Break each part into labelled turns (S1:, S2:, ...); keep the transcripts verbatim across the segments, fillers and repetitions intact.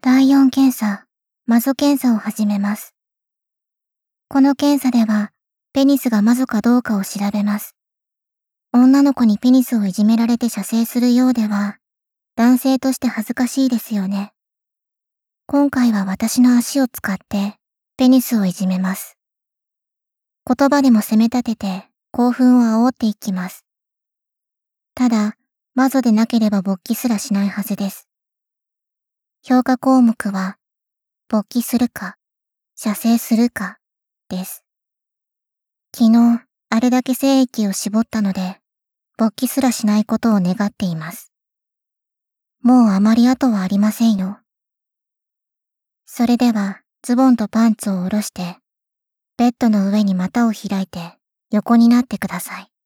S1: だいよん検査、マゾ検査を始めます。この検査では、ペニスがマゾかどうかを調べます。女の子にペニスをいじめられて射精するようでは、男性として恥ずかしいですよね。今回は私の足を使って、ペニスをいじめます。言葉でも責め立てて、興奮を煽っていきます。ただ、マゾでなければ勃起すらしないはずです。評価項目は、勃起するか、射精するか、です。昨日、あれだけ精液を絞ったので、勃起すらしないことを願っています。もうあまり後はありませんよ。それでは、ズボンとパンツを下ろして、ベッドの上に股を開いて、横になってください。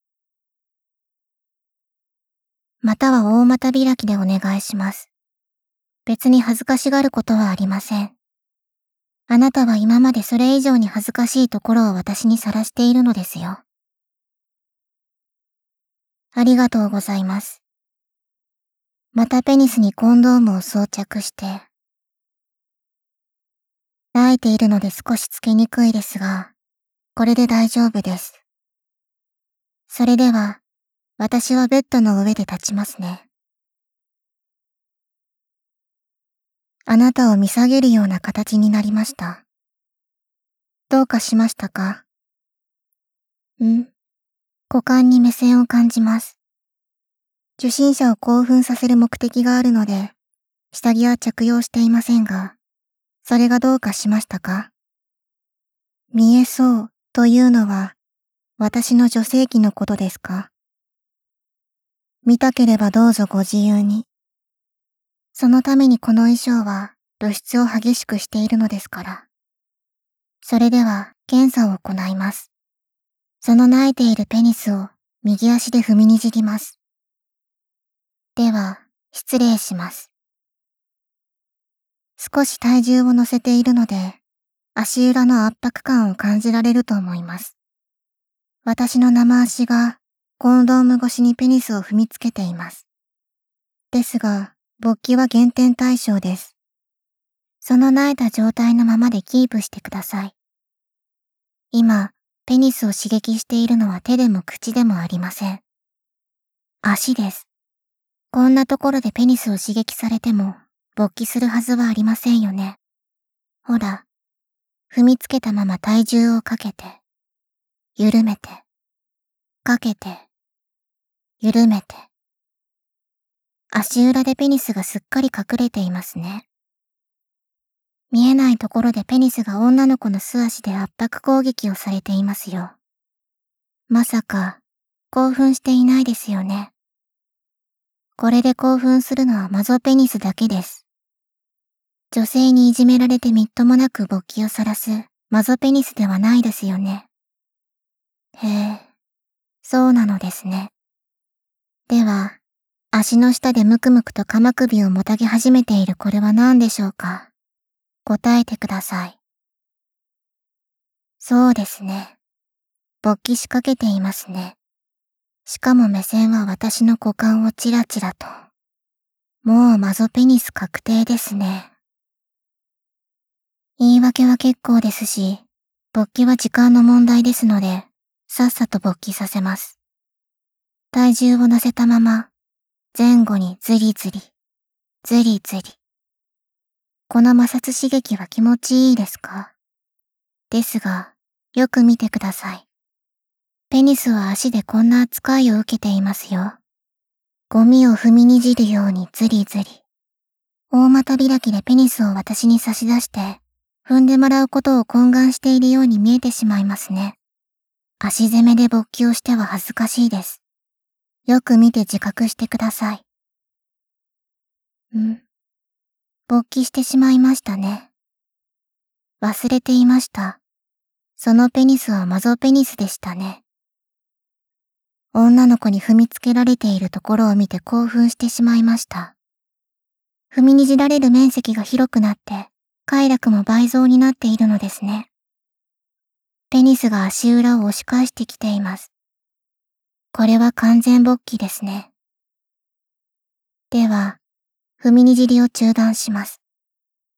S1: 股は大股開きでお願いします。別に恥ずかしがることはありません。あなたは今までそれ以上に恥ずかしいところを私にさらしているのですよ。ありがとうございます。またペニスにコンドームを装着して、泣いているので少しつけにくいですが、これで大丈夫です。それでは、私はベッドの上で立ちますね。あなたを見下げるような形になりました。どうかしましたか？ん？股間に目線を感じます。受診者を興奮させる目的があるので、下着は着用していませんが、それがどうかしましたか？見えそうというのは、私の女性器のことですか？見たければどうぞご自由に。そのためにこの衣装は露出を激しくしているのですから。それでは検査を行います。その泣いているペニスを右足で踏みにじります。では、失礼します。少し体重を乗せているので、足裏の圧迫感を感じられると思います。私の生足がコンドーム越しにペニスを踏みつけています。ですが、勃起は減点対象です。その萎えた状態のままでキープしてください。今、ペニスを刺激しているのは手でも口でもありません。足です。こんなところでペニスを刺激されても勃起するはずはありませんよね。ほら、踏みつけたまま体重をかけて、緩めて、かけて、緩めて。足裏でペニスがすっかり隠れていますね。見えないところでペニスが女の子の素足で圧迫攻撃をされていますよ。まさか、興奮していないですよね。これで興奮するのはマゾペニスだけです。女性にいじめられてみっともなく勃起を晒すマゾペニスではないですよね。へえ、そうなのですね。では、足の下でムクムクと鎌首をもたげ始めているこれは何でしょうか？答えてください。そうですね。勃起しかけていますね。しかも目線は私の股間をチラチラと。もうマゾペニス確定ですね。言い訳は結構ですし、勃起は時間の問題ですので、さっさと勃起させます。体重を乗せたまま、前後にズリズリ、ズリズリ。この摩擦刺激は気持ちいいですか？ですが、よく見てください。ペニスは足でこんな扱いを受けていますよ。ゴミを踏みにじるようにズリズリ。大股開きでペニスを私に差し出して、踏んでもらうことを懇願しているように見えてしまいますね。足攻めで勃起をしては恥ずかしいです。よく見て自覚してください。ん？勃起してしまいましたね。忘れていました。そのペニスはマゾペニスでしたね。女の子に踏みつけられているところを見て興奮してしまいました。踏みにじられる面積が広くなって、快楽も倍増になっているのですね。ペニスが足裏を押し返してきています。これは完全勃起ですね。では、踏みにじりを中断します。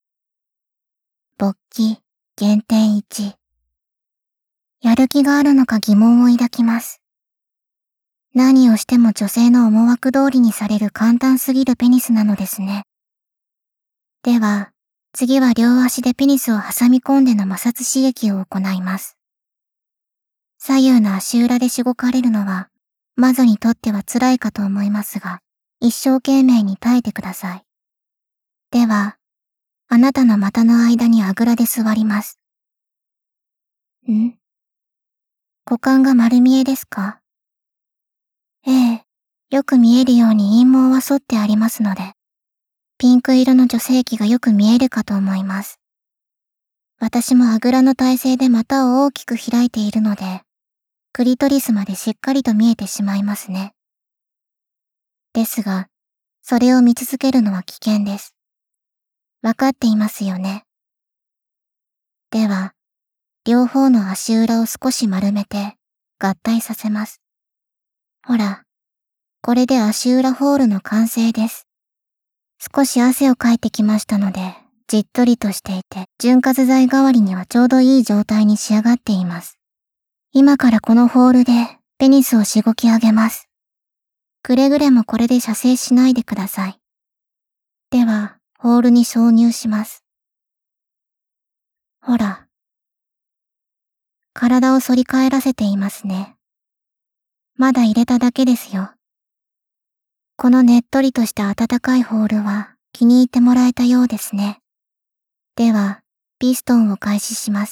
S1: 勃起、減点いち。やる気があるのか疑問を抱きます。何をしても女性の思惑通りにされる簡単すぎるペニスなのですね。では、次は両足でペニスを挟み込んでの摩擦刺激を行います。左右の足裏でしごかれるのは、魔女にとっては辛いかと思いますが、一生懸命に耐えてください。では、あなたの股の間にあぐらで座ります。ん？股間が丸見えですか？ええ、よく見えるように陰毛は剃ってありますので、ピンク色の女性器がよく見えるかと思います。私もあぐらの体勢で股を大きく開いているので、クリトリスまでしっかりと見えてしまいますね。ですが、それを見続けるのは危険です。わかっていますよね。では、両方の足裏を少し丸めて合体させます。ほら、これで足裏ホールの完成です。少し汗をかいてきましたので、じっとりとしていて、潤滑剤代わりにはちょうどいい状態に仕上がっています。今からこのホールでペニスをしごき上げます。くれぐれもこれで射精しないでください。では、ホールに挿入します。ほら。体を反り返らせていますね。まだ入れただけですよ。このねっとりとした暖かいホールは気に入ってもらえたようですね。では、ピストンを開始します。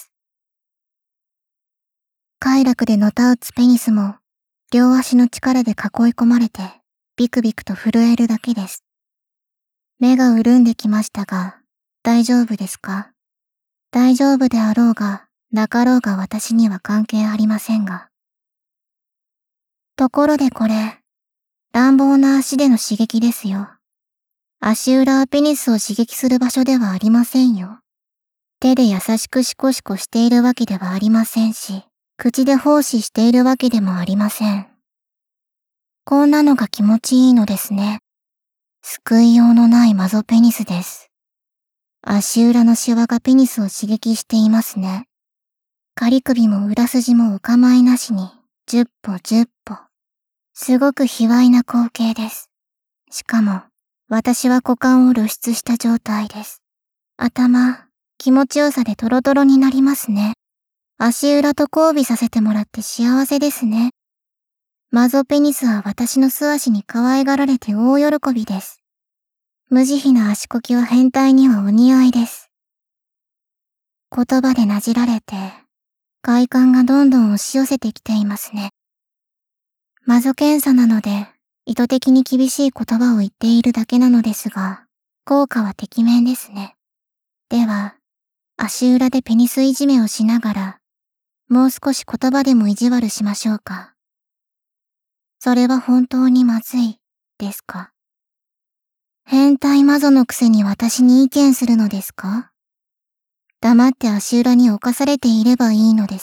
S1: 快楽でのたうつペニスも、両足の力で囲い込まれて、ビクビクと震えるだけです。目が潤んできましたが、大丈夫ですか？大丈夫であろうが、なかろうが私には関係ありませんが。ところでこれ、乱暴な足での刺激ですよ。足裏はペニスを刺激する場所ではありませんよ。手で優しくシコシコしているわけではありませんし、口で奉仕しているわけでもありません。こんなのが気持ちいいのですね。救いようのないマゾペニスです。足裏のシワがペニスを刺激していますね。仮首も裏筋もお構いなしに、じゅっぽじゅっぽ。すごく卑猥な光景です。しかも、私は股間を露出した状態です。頭、気持ちよさでトロトロになりますね。足裏と交尾させてもらって幸せですね。マゾペニスは私の素足に可愛がられて大喜びです。無慈悲な足こきは変態にはお似合いです。言葉でなじられて、快感がどんどん押し寄せてきていますね。マゾ検査なので、意図的に厳しい言葉を言っているだけなのですが、効果はてきめんですね。では、足裏でペニスいじめをしながら、もう少し言葉でも意地悪しましょうか。それは本当にまずい、ですか？変態魔女のくせに私に意見するのですか？黙って足裏に侵されていればいいのです。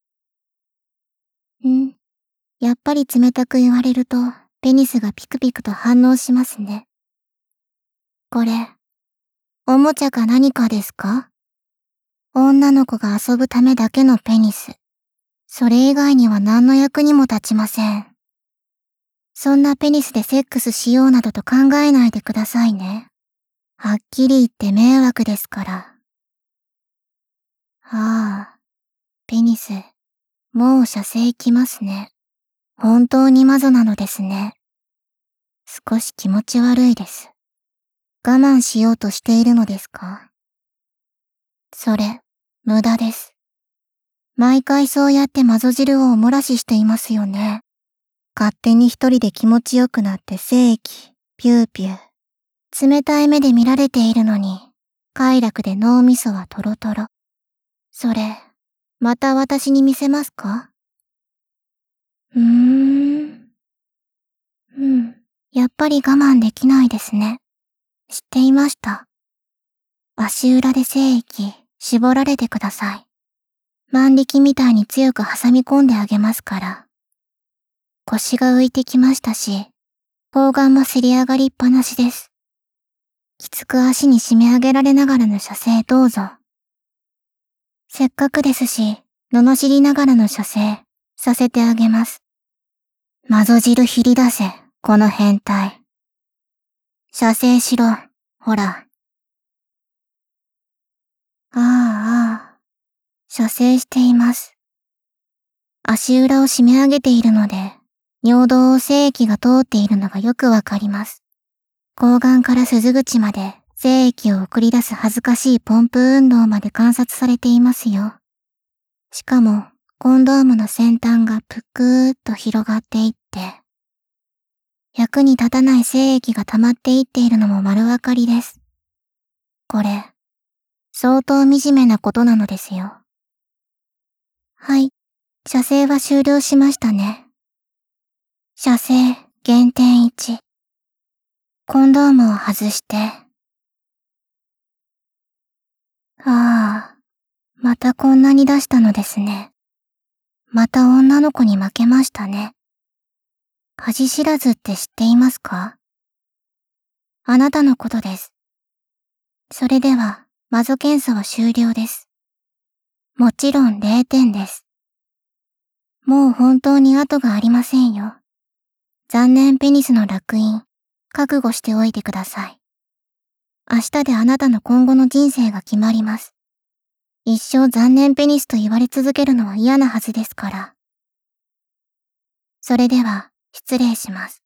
S1: ん、やっぱり冷たく言われると、ペニスがピクピクと反応しますね。これ、おもちゃか何かですか？女の子が遊ぶためだけのペニス。それ以外には何の役にも立ちません。そんなペニスでセックスしようなどと考えないでくださいね。はっきり言って迷惑ですから。ああ、ペニス、もう射精きますね。本当に魔女なのですね。少し気持ち悪いです。我慢しようとしているのですか？それ、無駄です。毎回そうやって魔女汁をお漏らししていますよね。勝手に一人で気持ちよくなって精液、ピューピュー。冷たい目で見られているのに、快楽で脳みそはトロトロ。それ、また私に見せますか？うーん。うん、やっぱり我慢できないですね。知っていました。足裏で精液、絞られてください。万力みたいに強く挟み込んであげますから。腰が浮いてきましたし、睾丸もせり上がりっぱなしです。きつく足に締め上げられながらの射精どうぞ。 せっかくですし、罵りながらの射精、させてあげます。マゾ汁ひり出せ、この変態。射精しろ、ほら。ああああ、射精しています。足裏を締め上げているので、尿道を精液が通っているのがよくわかります。睾丸から鈴口まで精液を送り出す恥ずかしいポンプ運動まで観察されていますよ。しかも、コンドームの先端がぷくーっと広がっていって、役に立たない精液が溜まっていっているのも丸わかりです。これ、相当惨めなことなのですよ。はい、射精は終了しましたね。射精減点いち。コンドームを外して。ああ、またこんなに出したのですね。また女の子に負けましたね。恥知らずって知っていますか？あなたのことです。それでは、マゾ検査は終了です。もちろんれいてんです。もう本当に後がありませんよ。残念ペニスの烙印、覚悟しておいてください。明日であなたの今後の人生が決まります。一生残念ペニスと言われ続けるのは嫌なはずですから。それでは、失礼します。